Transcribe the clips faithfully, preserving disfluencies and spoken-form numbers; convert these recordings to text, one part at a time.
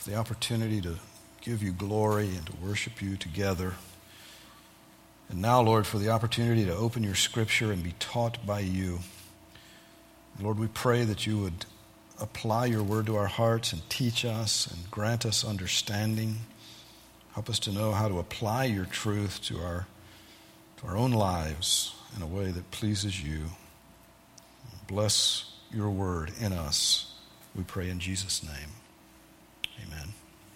the opportunity to give you glory and to worship you together. And now, Lord, for the opportunity to open your scripture and be taught by you. Lord, we pray that you would apply your word to our hearts and teach us and grant us understanding. Help us to know how to apply your truth to our, to our own lives in a way that pleases you. Bless your word in us, we pray in Jesus' name. Amen.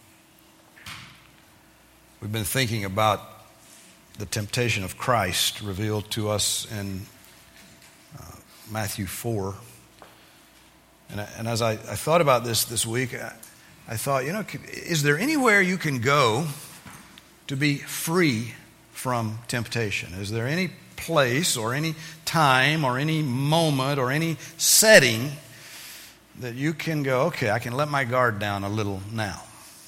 We've been thinking about the temptation of Christ revealed to us in uh, Matthew four. And, and as I, I thought about this this week, I, I thought, you know, is there anywhere you can go to be free from temptation? Is there any place or any time or any moment or any setting that you can go, okay, I can let my guard down a little now?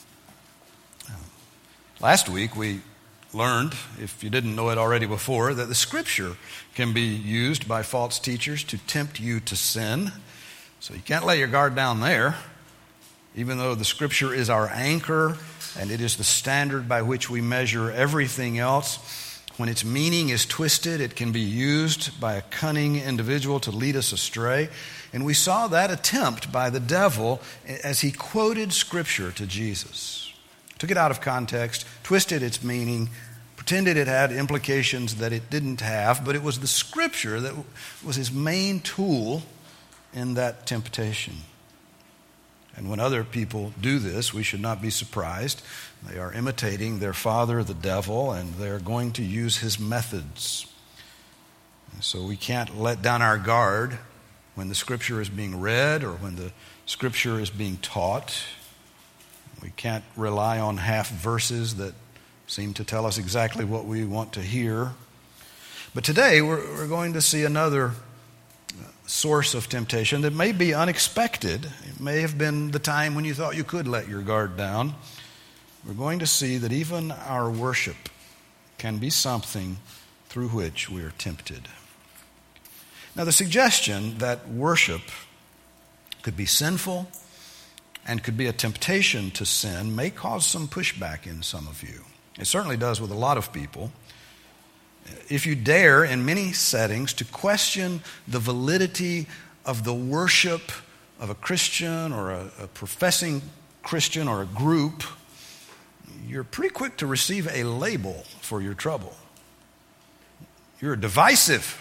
Last week we learned, if you didn't know it already before, that the Scripture can be used by false teachers to tempt you to sin. So you can't let your guard down there, even though the Scripture is our anchor and it is the standard by which we measure everything else. When its meaning is twisted, it can be used by a cunning individual to lead us astray. And we saw that attempt by the devil as he quoted Scripture to Jesus. Took it out of context, twisted its meaning, pretended it had implications that it didn't have, but it was the Scripture that was his main tool in that temptation. And when other people do this, we should not be surprised. They are imitating their father, the devil, and they're going to use his methods. And so we can't let down our guard when the Scripture is being read or when the Scripture is being taught. We can't rely on half verses that seem to tell us exactly what we want to hear. But today we're, we're going to see another source of temptation that may be unexpected. It may have been the time when you thought you could let your guard down. We're going to see that even our worship can be something through which we are tempted. Now, the suggestion that worship could be sinful and could be a temptation to sin may cause some pushback in some of you. It certainly does with a lot of people. If you dare, in many settings, to question the validity of the worship of a Christian or a, a professing Christian or a group, you're pretty quick to receive a label for your trouble. You're divisive.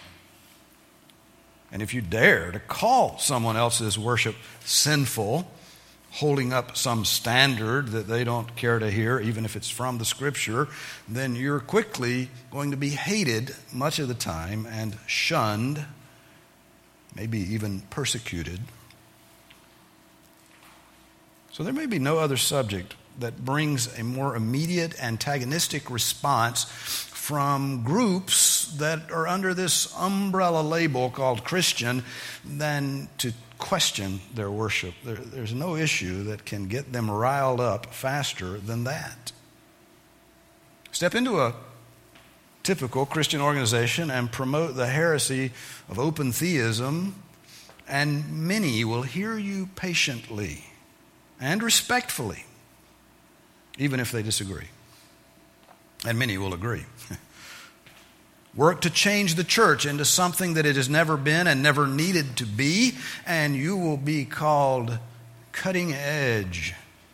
And if you dare to call someone else's worship sinful, holding up some standard that they don't care to hear, even if it's from the Scripture, then you're quickly going to be hated much of the time and shunned, maybe even persecuted. So there may be no other subject that brings a more immediate antagonistic response from groups that are under this umbrella label called Christian than to question their worship. There, there's no issue that can get them riled up faster than that. Step into a typical Christian organization and promote the heresy of open theism, and many will hear you patiently and respectfully, even if they disagree. And many will agree. Work to change the church into something that it has never been and never needed to be, and you will be called cutting edge,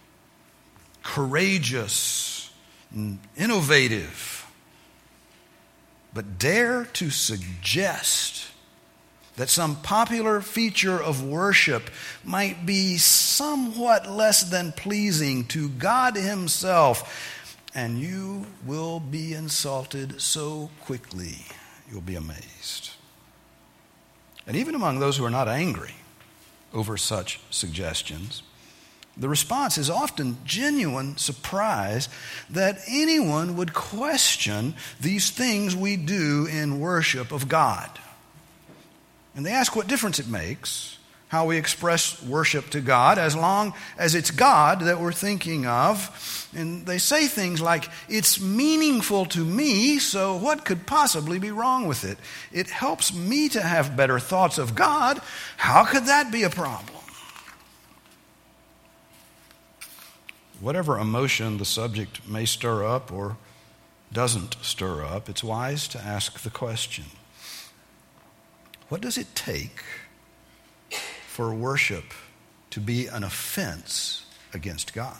courageous, innovative. But dare to suggest that some popular feature of worship might be somewhat less than pleasing to God Himself, and you will be insulted so quickly, you'll be amazed. And even among those who are not angry over such suggestions, the response is often genuine surprise that anyone would question these things we do in worship of God. And they ask what difference it makes how we express worship to God, as long as it's God that we're thinking of. And they say things like, it's meaningful to me, so what could possibly be wrong with it? It helps me to have better thoughts of God. How could that be a problem? whatever emotion the subject may stir up or doesn't stir up, it's wise to ask the question, what does it take for worship to be an offense against God?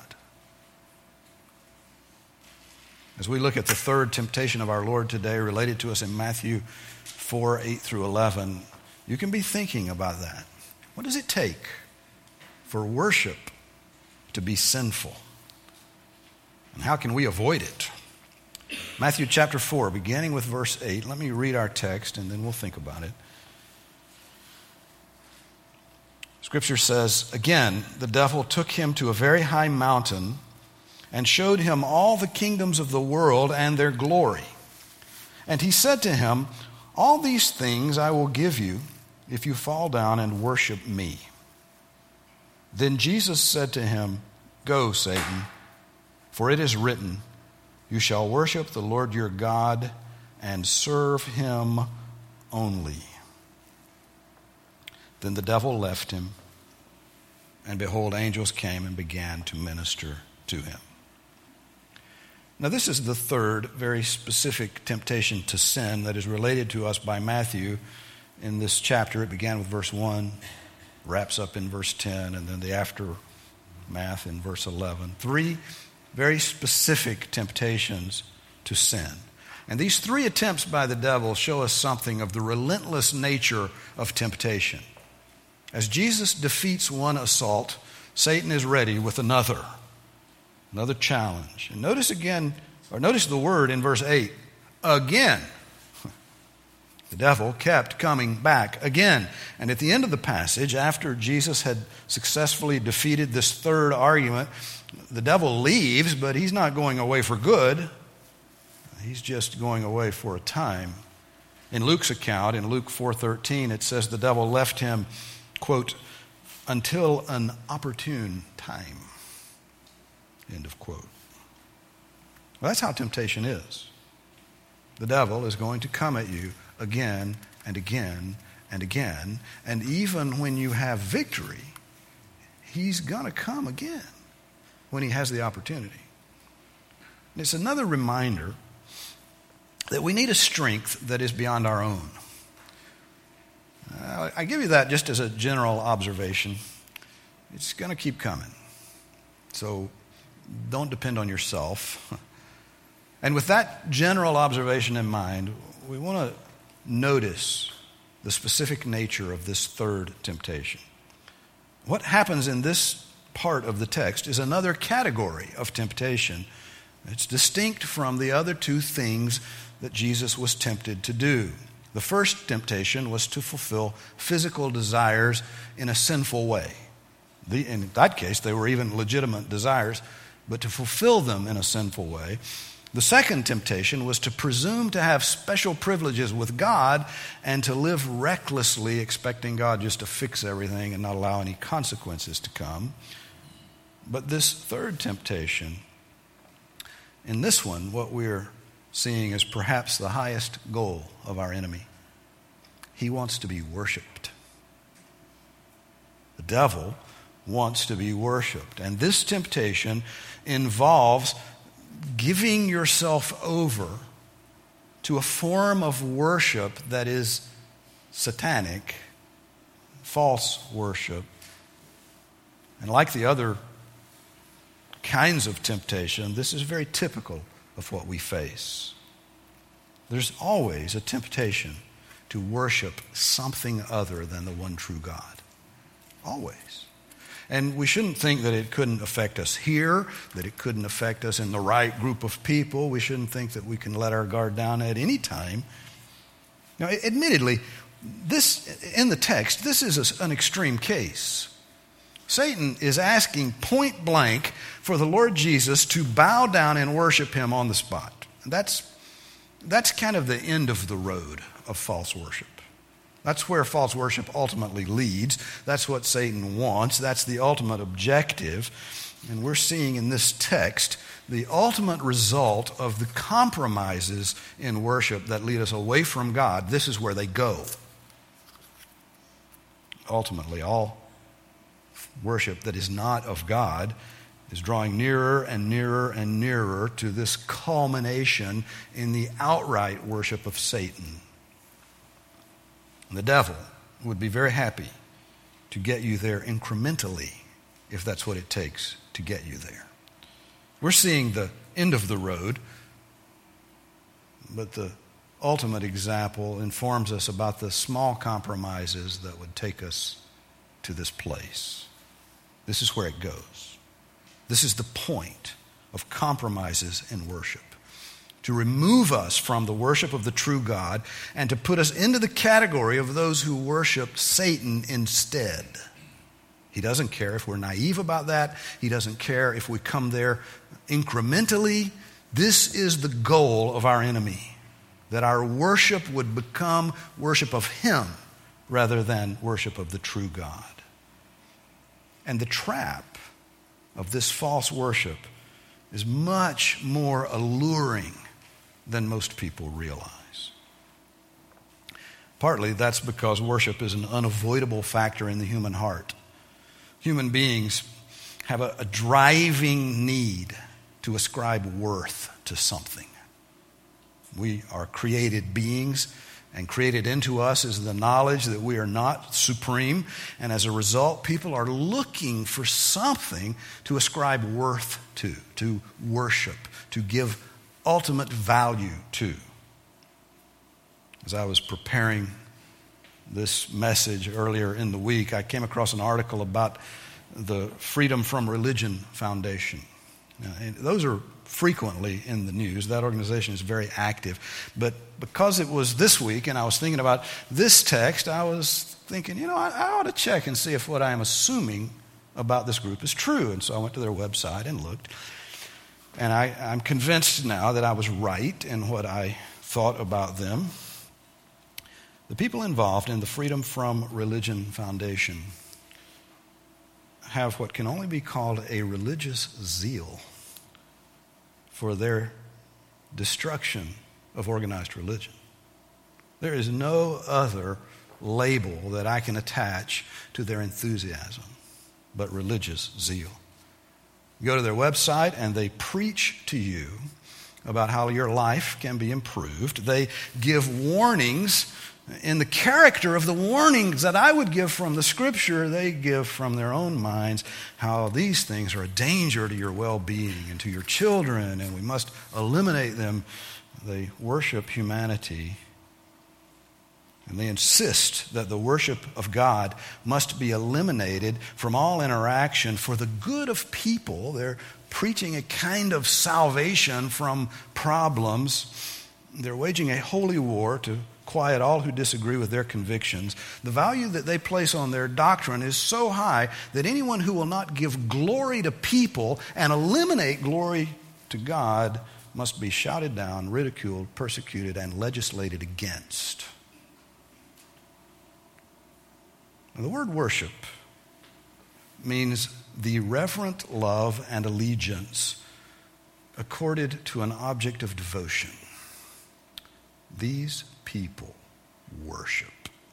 As we look at the third temptation of our Lord today, related to us in Matthew four, eight through eleven, you can be thinking about that. What does it take for worship to be sinful? And how can we avoid it? Matthew chapter four, beginning with verse eight. Let me read our text and then we'll think about it. Scripture says, "Again, the devil took him to a very high mountain and showed him all the kingdoms of the world and their glory. And he said to him, 'All these things I will give you if you fall down and worship me.' Then Jesus said to him, 'Go, Satan, for it is written, you shall worship the Lord your God and serve him only.' Then the devil left him, and behold, angels came and began to minister to him." Now, this is the third very specific temptation to sin that is related to us by Matthew in this chapter. It began with verse one, wraps up in verse ten, and then the aftermath in verse eleven. Three very specific temptations to sin. And these three attempts by the devil show us something of the relentless nature of temptation. As Jesus defeats one assault, Satan is ready with another. Another challenge. And notice again, or notice the word in verse eight, again. The devil kept coming back again. And at the end of the passage, after Jesus had successfully defeated this third argument, the devil leaves, but he's not going away for good. He's just going away for a time. In Luke's account, in Luke four thirteen, it says the devil left him, quote, "until an opportune time." End of quote. Well, that's how temptation is. The devil is going to come at you again and again and again, and even when you have victory, he's going to come again when he has the opportunity. And it's another reminder that we need a strength that is beyond our own. Uh, I give you that just as a general observation. It's going to keep coming. So don't depend on yourself. And with that general observation in mind, we want to notice the specific nature of this third temptation. What happens in this part of the text is another category of temptation. It's distinct from the other two things that Jesus was tempted to do. The first temptation was to fulfill physical desires in a sinful way. The, in that case, they were even legitimate desires, but to fulfill them in a sinful way. The second temptation was to presume to have special privileges with God and to live recklessly, expecting God just to fix everything and not allow any consequences to come. But this third temptation, in this one, what we're seeing is perhaps the highest goal of our enemy. He wants to be worshiped. The devil wants to be worshiped. And this temptation involves giving yourself over to a form of worship that is satanic, false worship. And like the other kinds of temptation, this is very typical of what we face. There's always a temptation to worship something other than the one true God. Always. And we shouldn't think that it couldn't affect us here, that it couldn't affect us in the right group of people. We shouldn't think that we can let our guard down at any time. Now, admittedly, this in the text, this is an extreme case. Satan is asking point blank for the Lord Jesus to bow down and worship him on the spot. That's, that's kind of the end of the road of false worship. That's where false worship ultimately leads. That's what Satan wants. That's the ultimate objective. And we're seeing in this text the ultimate result of the compromises in worship that lead us away from God. This is where they go. Ultimately, all worship that is not of God is drawing nearer and nearer and nearer to this culmination in the outright worship of Satan. And the devil would be very happy to get you there incrementally, if that's what it takes to get you there. We're seeing the end of the road, but the ultimate example informs us about the small compromises that would take us to this place. This is where it goes. This is the point of compromises in worship. To remove us from the worship of the true God and to put us into the category of those who worship Satan instead. He doesn't care if we're naive about that. He doesn't care if we come there incrementally. This is the goal of our enemy, that our worship would become worship of him rather than worship of the true God. And the trap of this false worship is much more alluring than most people realize. Partly that's because worship is an unavoidable factor in the human heart. Human beings have a, a driving need to ascribe worth to something. We are created beings, and created into us is the knowledge that we are not supreme, and as a result, people are looking for something to ascribe worth to, to worship, to give ultimate value to. As I was preparing this message earlier in the week, I came across an article about the Freedom from Religion Foundation. Now, those are frequently in the news. That organization is very active. But because it was this week and I was thinking about this text, I was thinking, you know, I, I ought to check and see if what I am assuming about this group is true. And so I went to their website and looked. And I, I'm convinced now that I was right in what I thought about them. The people involved in the Freedom from Religion Foundation have what can only be called a religious zeal for their destruction of organized religion. There is no other label that I can attach to their enthusiasm but religious zeal. You go to their website and they preach to you about how your life can be improved. They give warnings in the character of the warnings that I would give from the Scripture. They give from their own minds how these things are a danger to your well-being and to your children, and we must eliminate them. They worship humanity, and they insist that the worship of God must be eliminated from all interaction for the good of people. They're preaching a kind of salvation from problems. They're waging a holy war to quiet all who disagree with their convictions. The value that they place on their doctrine is so high that anyone who will not give glory to people and eliminate glory to God must be shouted down, ridiculed, persecuted, and legislated against. Now, the word worship means the reverent love and allegiance accorded to an object of devotion. These people worship.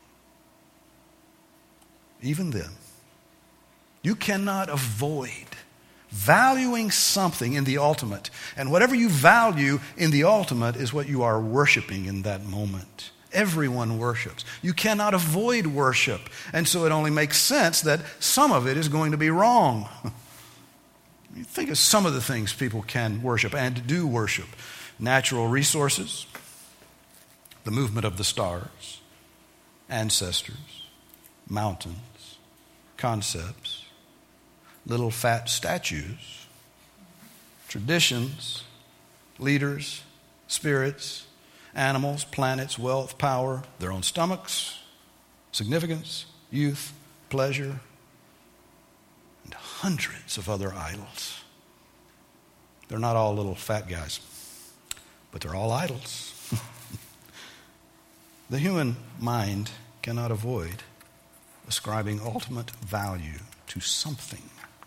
Even then, you cannot avoid valuing something in the ultimate. And whatever you value in the ultimate is what you are worshiping in that moment. Everyone worships. You cannot avoid worship. And so it only makes sense that some of it is going to be wrong. You think of some of the things people can worship and do worship. Natural resources, the movement of the stars, ancestors, mountains, concepts, little fat statues, traditions, leaders, spirits, animals, planets, wealth, power, their own stomachs, significance, youth, pleasure, and hundreds of other idols. They're not all little fat guys, but they're all idols. The human mind cannot avoid ascribing ultimate value to something.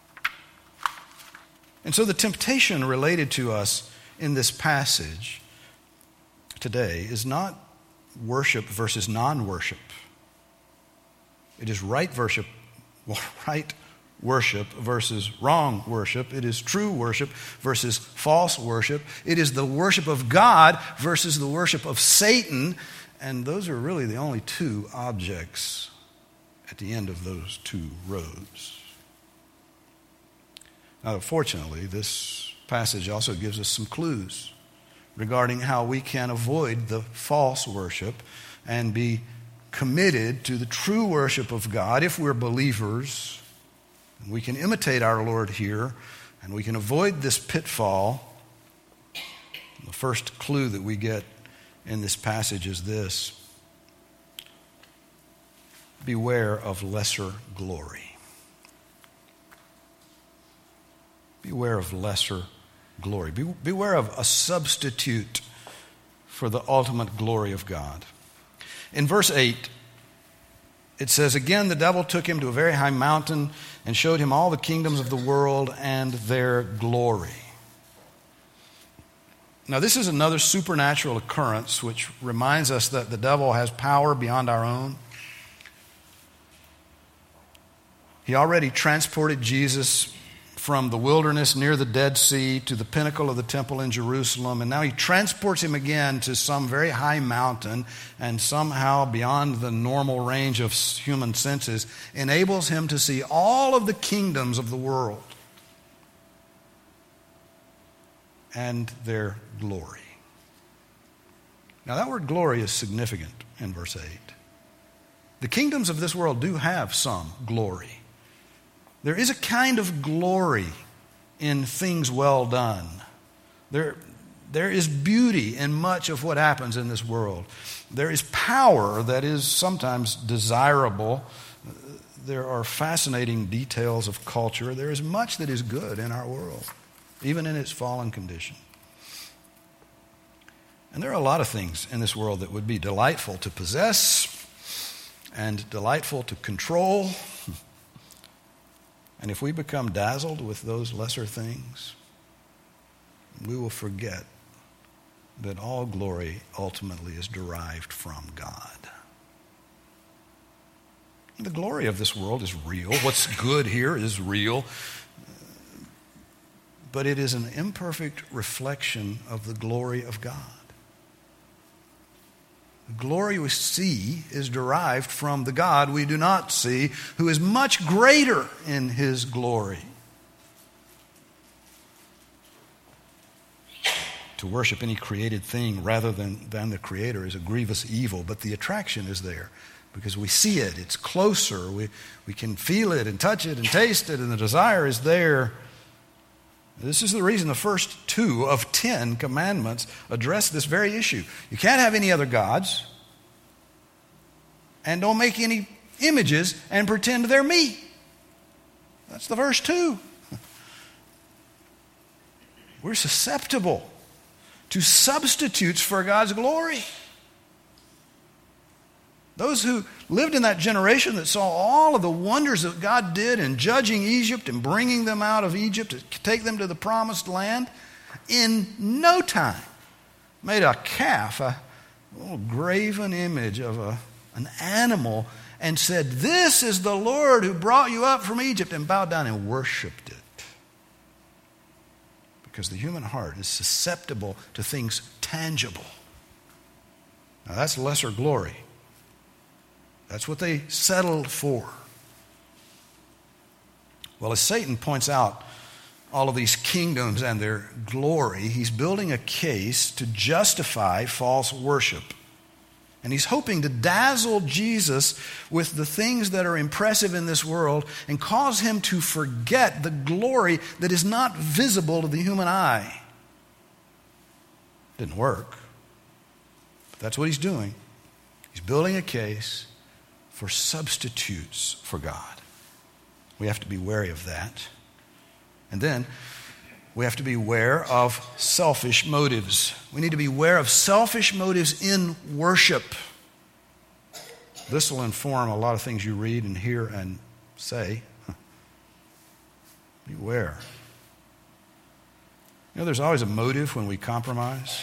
And so the temptation related to us in this passage today is not worship versus non-worship. It is right worship, right worship versus wrong worship. It is true worship versus false worship. It is the worship of God versus the worship of Satan. And those are really the only two objects at the end of those two roads. Now, fortunately, this passage also gives us some clues regarding how we can avoid the false worship and be committed to the true worship of God if we're believers. And we can imitate our Lord here, and we can avoid this pitfall. The first clue that we get in this passage is this: beware of lesser glory. Beware of lesser glory. Be, beware of a substitute for the ultimate glory of God. In verse eight, it says, "Again the devil took him to a very high mountain and showed him all the kingdoms of the world and their glory." Now, this is another supernatural occurrence which reminds us that the devil has power beyond our own. He already transported Jesus from the wilderness near the Dead Sea to the pinnacle of the temple in Jerusalem, and now he transports him again to some very high mountain, and somehow beyond the normal range of human senses enables him to see all of the kingdoms of the world and their glory. Now, that word glory is significant in verse eight. The kingdoms of this world do have some glory. There is a kind of glory in things well done. There, there is beauty in much of what happens in this world. There is power that is sometimes desirable. There are fascinating details of culture. There is much that is good in our world, even in its fallen condition. And there are a lot of things in this world that would be delightful to possess and delightful to control. And if we become dazzled with those lesser things, we will forget that all glory ultimately is derived from God. The glory of this world is real. What's good here is real. But it is an imperfect reflection of the glory of God. The glory we see is derived from the God we do not see, who is much greater in his glory. To worship any created thing rather than, than the Creator is a grievous evil, but the attraction is there because we see it, it's closer, we, we can feel it and touch it and taste it, and the desire is there. This is the reason the first two of ten commandments address this very issue. You can't have any other gods, and don't make any images and pretend they're me. That's the first two. We're susceptible to substitutes for God's glory. Those who lived in that generation that saw all of the wonders that God did in judging Egypt and bringing them out of Egypt to take them to the promised land, in no time made a calf, a little graven image of a, an animal, and said, "This is the Lord who brought you up from Egypt," and bowed down and worshiped it. Because the human heart is susceptible to things tangible. Now that's lesser glory. That's what they settled for. Well, as Satan points out all of these kingdoms and their glory, he's building a case to justify false worship. And he's hoping to dazzle Jesus with the things that are impressive in this world and cause him to forget the glory that is not visible to the human eye. Didn't work. But that's what he's doing. He's building a case for substitutes for God. We have to be wary of that. And then we have to be aware of selfish motives. We need to be aware of selfish motives in worship. This will inform a lot of things you read and hear and say. Beware. You know, there's always a motive when we compromise.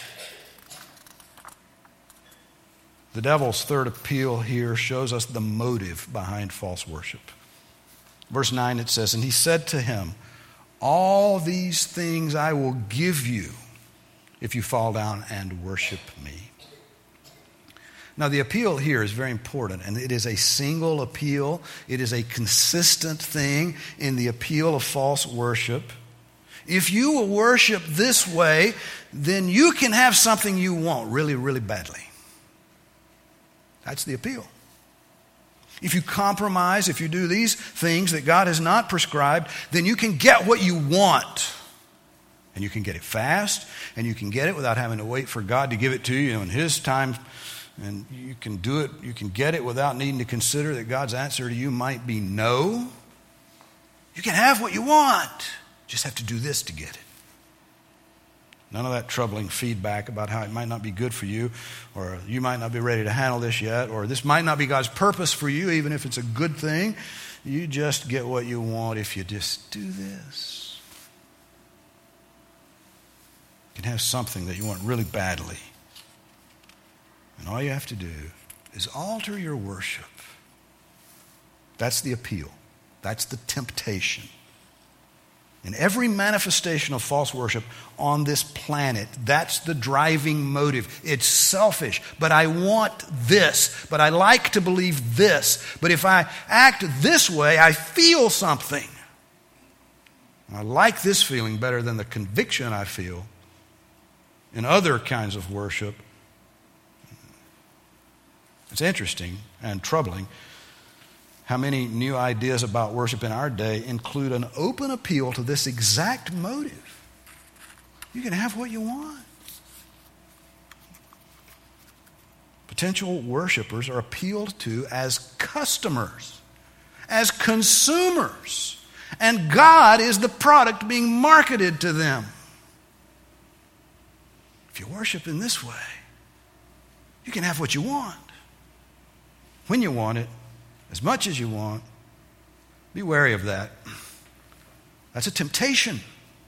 The devil's third appeal here shows us the motive behind false worship. Verse nine, it says, and he said to him, all these things I will give you if you fall down and worship me. Now, the appeal here is very important, and it is a single appeal. It is a consistent thing in the appeal of false worship. If you will worship this way, then you can have something you want really, really badly. That's the appeal. If you compromise, if you do these things that God has not prescribed, then you can get what you want. And you can get it fast, and you can get it without having to wait for God to give it to you, you know, in His time. And you can do it, you can get it without needing to consider that God's answer to you might be no. You can have what you want. Just have to do this to get it. None of that troubling feedback about how it might not be good for you, or you might not be ready to handle this yet, or this might not be God's purpose for you, even if it's a good thing. You just get what you want if you just do this. You can have something that you want really badly. And all you have to do is alter your worship. That's the appeal. That's the temptation. In every manifestation of false worship on this planet, that's the driving motive. It's selfish, but I want this, but I like to believe this. But if I act this way, I feel something. I like this feeling better than the conviction I feel in other kinds of worship. It's interesting and troubling how many new ideas about worship in our day include an open appeal to this exact motive. You can have what you want. Potential worshipers are appealed to as customers, as consumers, and God is the product being marketed to them. If you worship in this way, you can have what you want, when you want it, as much as you want. Be wary of that. That's a temptation.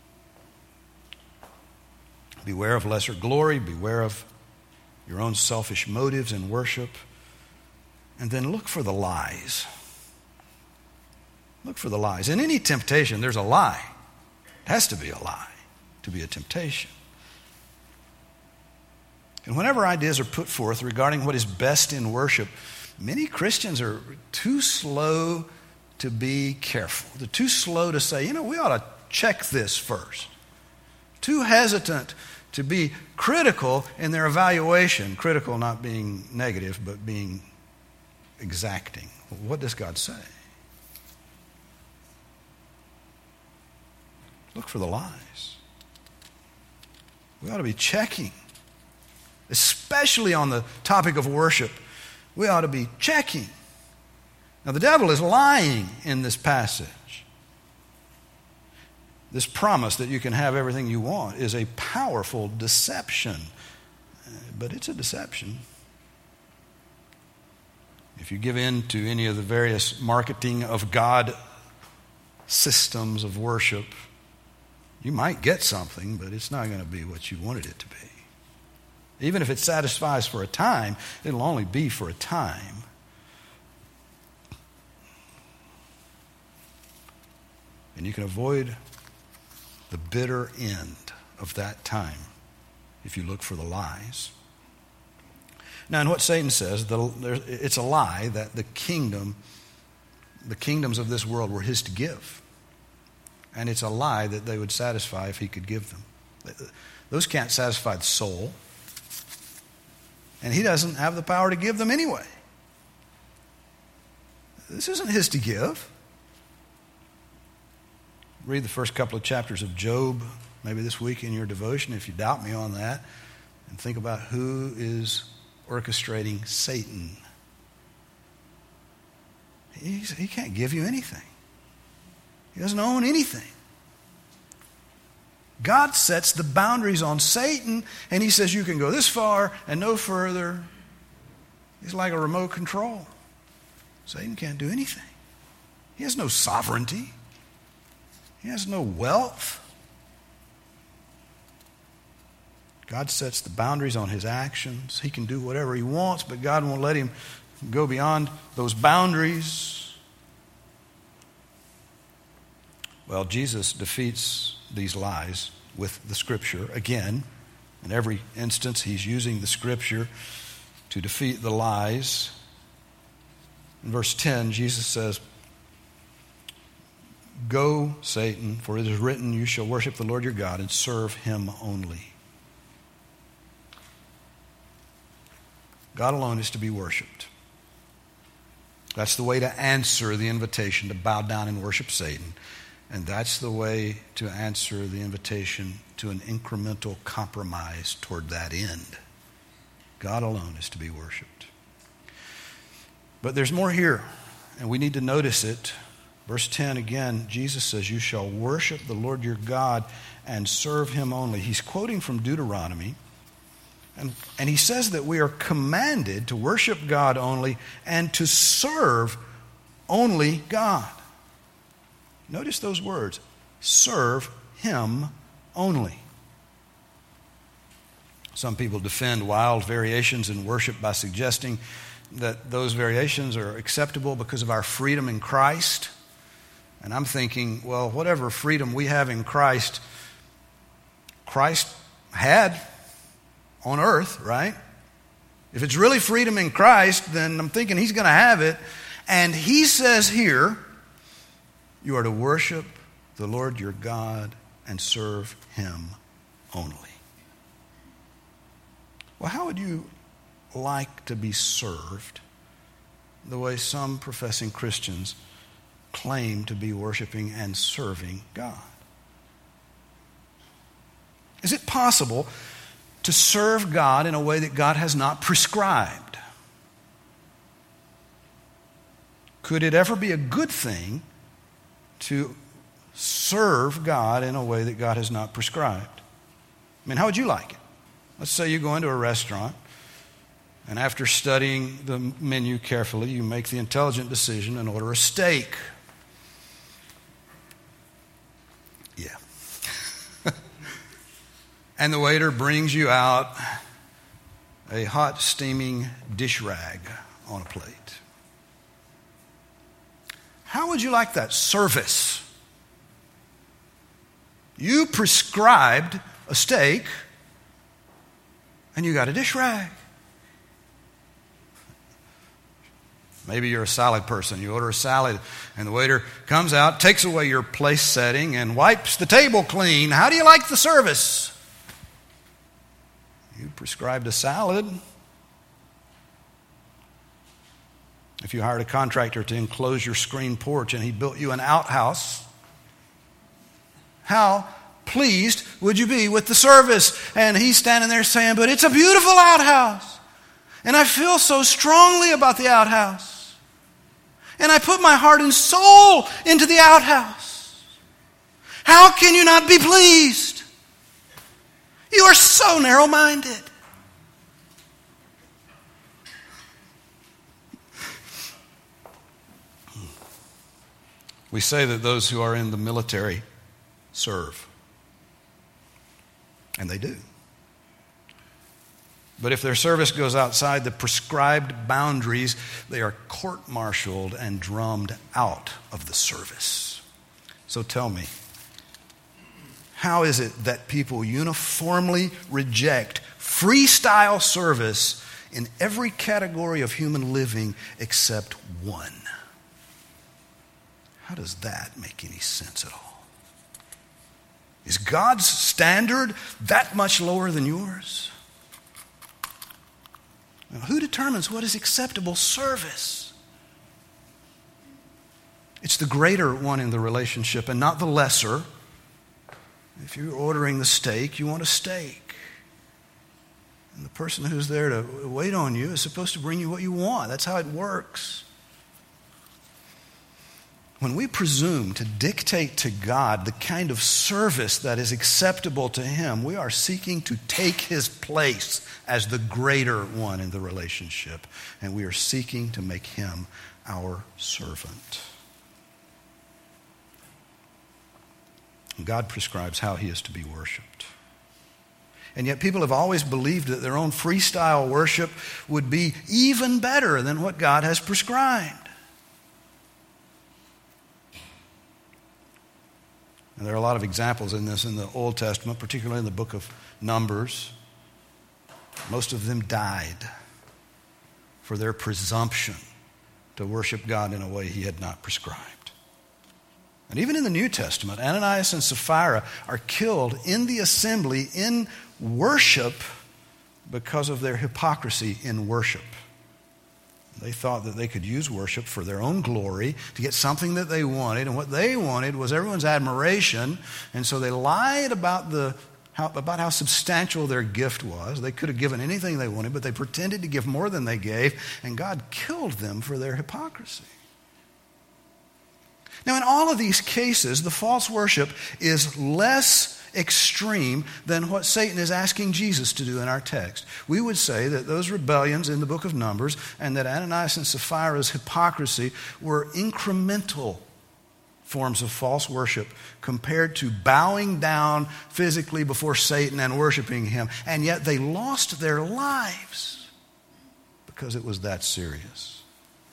Beware of lesser glory. Beware of your own selfish motives in worship. And then look for the lies. Look for the lies. In any temptation, there's a lie. It has to be a lie to be a temptation. And whenever ideas are put forth regarding what is best in worship, many Christians are too slow to be careful. They're too slow to say, you know, we ought to check this first. Too hesitant to be critical in their evaluation. Critical not being negative, but being exacting. What does God say? Look for the lies. We ought to be checking, especially on the topic of worship. We ought to be checking. Now, the devil is lying in this passage. This promise that you can have everything you want is a powerful deception. But it's a deception. If you give in to any of the various marketing of God systems of worship, you might get something, but it's not going to be what you wanted it to be. Even if it satisfies for a time, it'll only be for a time. And you can avoid the bitter end of that time if you look for the lies. Now, in what Satan says, it's a lie that the kingdom, the kingdoms of this world were his to give. And it's a lie that they would satisfy if he could give them. Those can't satisfy the soul. And he doesn't have the power to give them anyway. This isn't his to give. Read the first couple of chapters of Job, maybe this week in your devotion, if you doubt me on that, and think about who is orchestrating Satan. He's, he can't give you anything. He doesn't own anything. God sets the boundaries on Satan, and he says you can go this far and no further. He's like a remote control. Satan can't do anything. He has no sovereignty. He has no wealth. God sets the boundaries on his actions. He can do whatever he wants, but God won't let him go beyond those boundaries. Well, Jesus defeats these lies with the Scripture. Again, in every instance, he's using the Scripture to defeat the lies. In verse ten, Jesus says, "Go, Satan, for it is written, you shall worship the Lord your God and serve him only." God alone is to be worshiped. That's the way to answer the invitation to bow down and worship Satan. And that's the way to answer the invitation to an incremental compromise toward that end. God alone is to be worshiped. But there's more here, and we need to notice it. Verse ten again, Jesus says, "You shall worship the Lord your God and serve him only." He's quoting from Deuteronomy. And, and he says that we are commanded to worship God only and to serve only God. Notice those words, serve him only. Some people defend wild variations in worship by suggesting that those variations are acceptable because of our freedom in Christ. And I'm thinking, well, whatever freedom we have in Christ, Christ had on earth, right? If it's really freedom in Christ, then I'm thinking he's going to have it. And he says here, you are to worship the Lord your God and serve him only. Well, how would you like to be served the way some professing Christians claim to be worshiping and serving God? Is it possible to serve God in a way that God has not prescribed? Could it ever be a good thing to serve God in a way that God has not prescribed? I mean, how would you like it? Let's say you go into a restaurant, and after studying the menu carefully, you make the intelligent decision and order a steak. Yeah. And the waiter brings you out a hot, steaming dish rag on a plate. How would you like that service? You prescribed a steak, and you got a dish rag. Maybe you're a salad person. You order a salad, and the waiter comes out, takes away your place setting, and wipes the table clean. How do you like the service? You prescribed a salad. If you hired a contractor to enclose your screen porch and he built you an outhouse, how pleased would you be with the service? And he's standing there saying, but it's a beautiful outhouse. And I feel so strongly about the outhouse. And I put my heart and soul into the outhouse. How can you not be pleased? You are so narrow-minded. We say that those who are in the military serve. And they do. But if their service goes outside the prescribed boundaries, they are court-martialed and drummed out of the service. So tell me, how is it that people uniformly reject freestyle service in every category of human living except one? How does that make any sense at all? Is God's standard that much lower than yours? Now, who determines what is acceptable service? It's the greater one in the relationship and not the lesser. If you're ordering the steak, you want a steak. And the person who's there to wait on you is supposed to bring you what you want. That's how it works. When we presume to dictate to God the kind of service that is acceptable to him, we are seeking to take his place as the greater one in the relationship. And we are seeking to make him our servant. God prescribes how he is to be worshiped. And yet people have always believed that their own freestyle worship would be even better than what God has prescribed. And there are a lot of examples in this in the Old Testament, particularly in the book of Numbers. Most of them died for their presumption to worship God in a way he had not prescribed. And even in the New Testament, Ananias and Sapphira are killed in the assembly in worship because of their hypocrisy in worship. They thought that they could use worship for their own glory to get something that they wanted, and what they wanted was everyone's admiration, and so they lied about the how, about how substantial their gift was. They could have given anything they wanted, but they pretended to give more than they gave, and God killed them for their hypocrisy. Now, in all of these cases, the false worship is less extreme than what Satan is asking Jesus to do in our text. We would say that those rebellions in the book of Numbers and that Ananias and Sapphira's hypocrisy were incremental forms of false worship compared to bowing down physically before Satan and worshiping him. And yet they lost their lives because it was that serious.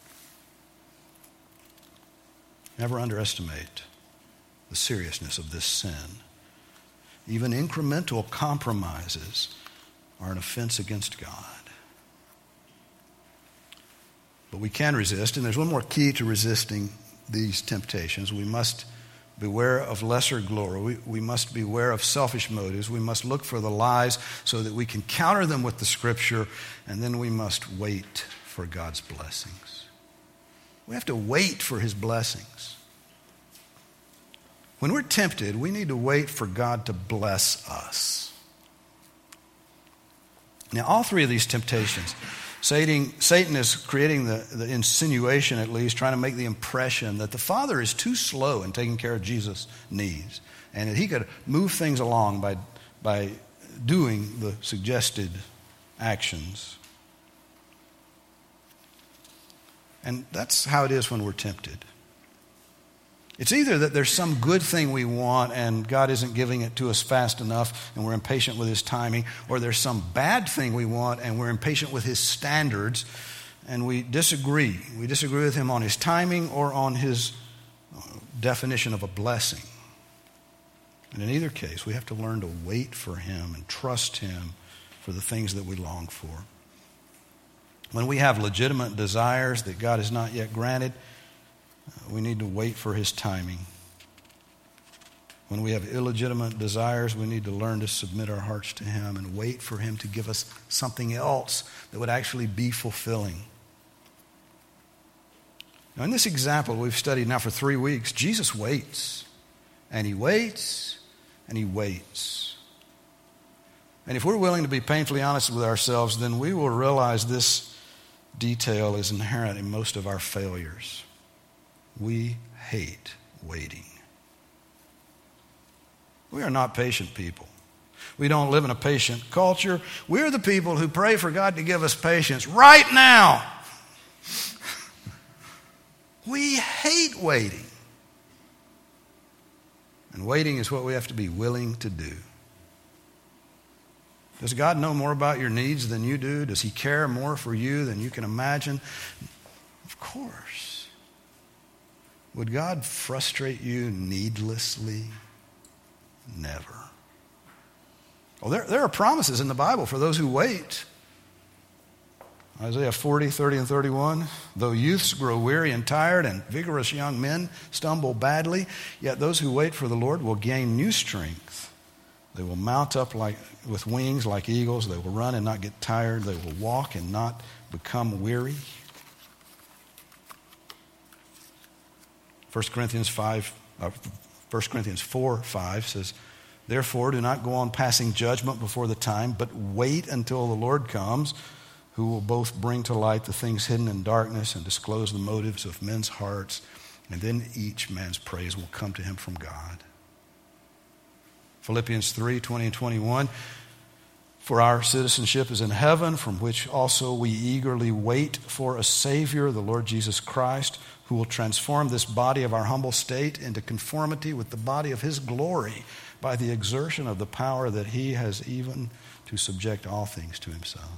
Never underestimate the seriousness of this sin. Even incremental compromises are an offense against God. But we can resist, and there's one more key to resisting these temptations. We must beware of lesser glory. We, we must beware of selfish motives. We must look for the lies so that we can counter them with the Scripture, and then we must wait for God's blessings. We have to wait for his blessings. When we're tempted, we need to wait for God to bless us. Now, all three of these temptations, Satan, Satan is creating the, the insinuation, at least, trying to make the impression that the Father is too slow in taking care of Jesus' needs, and that he could move things along by, by doing the suggested actions. And that's how it is when we're tempted. It's either that there's some good thing we want and God isn't giving it to us fast enough and we're impatient with his timing, or there's some bad thing we want and we're impatient with his standards and we disagree. We disagree with him on his timing or on his definition of a blessing. And in either case, we have to learn to wait for him and trust him for the things that we long for. When we have legitimate desires that God has not yet granted, we need to wait for his timing. When we have illegitimate desires, we need to learn to submit our hearts to him and wait for him to give us something else that would actually be fulfilling. Now, in this example we've studied now for three weeks, Jesus waits, and he waits, and he waits. And if we're willing to be painfully honest with ourselves, then we will realize this detail is inherent in most of our failures. We hate waiting. We are not patient people. We don't live in a patient culture. We're the people who pray for God to give us patience right now. We hate waiting. And waiting is what we have to be willing to do. Does God know more about your needs than you do? Does he care more for you than you can imagine? Of course. Would God frustrate you needlessly? Never. Well, there, there are promises in the Bible for those who wait. Isaiah forty, thirty, and thirty-one. Though youths grow weary and tired, and vigorous young men stumble badly, yet those who wait for the Lord will gain new strength. They will mount up like with wings like eagles. They will run and not get tired. They will walk and not become weary. First Corinthians five, uh, First Corinthians four, five says, therefore, do not go on passing judgment before the time, but wait until the Lord comes, who will both bring to light the things hidden in darkness and disclose the motives of men's hearts, and then each man's praise will come to him from God. Philippians three, twenty and twenty-one, for our citizenship is in heaven, from which also we eagerly wait for a Savior, the Lord Jesus Christ, who will transform this body of our humble state into conformity with the body of his glory by the exertion of the power that he has even to subject all things to himself.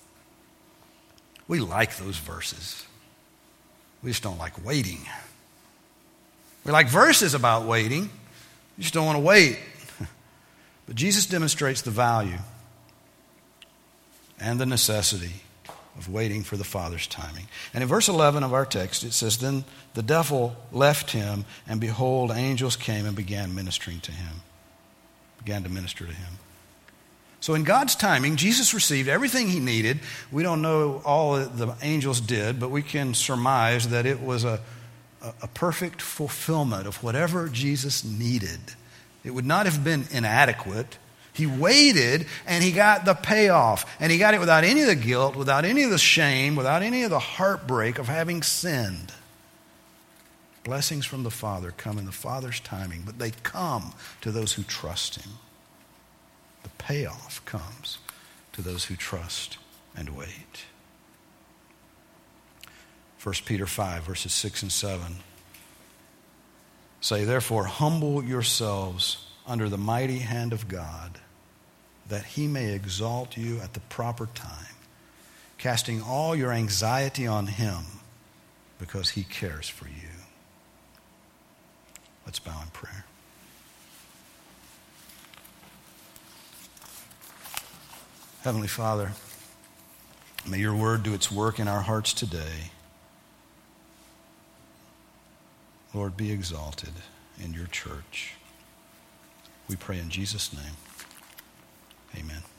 We like those verses. We just don't like waiting. We like verses about waiting. You just don't want to wait. But Jesus demonstrates the value and the necessity of waiting for the Father's timing. And in verse eleven of our text, it says, "Then the devil left him, and behold, angels came and began ministering to him." Began to minister to him. So in God's timing, Jesus received everything he needed. We don't know all that the angels did, but we can surmise that it was a, a, a perfect fulfillment of whatever Jesus needed. It would not have been inadequate. He waited, and he got the payoff. And he got it without any of the guilt, without any of the shame, without any of the heartbreak of having sinned. Blessings from the Father come in the Father's timing, but they come to those who trust him. The payoff comes to those who trust and wait. First Peter five, verses six and seven say, "Therefore, humble yourselves under the mighty hand of God, that he may exalt you at the proper time, casting all your anxiety on him, because he cares for you." Let's bow in prayer. Heavenly Father, may your word do its work in our hearts today. Lord, be exalted in your church. We pray in Jesus' name. Amen.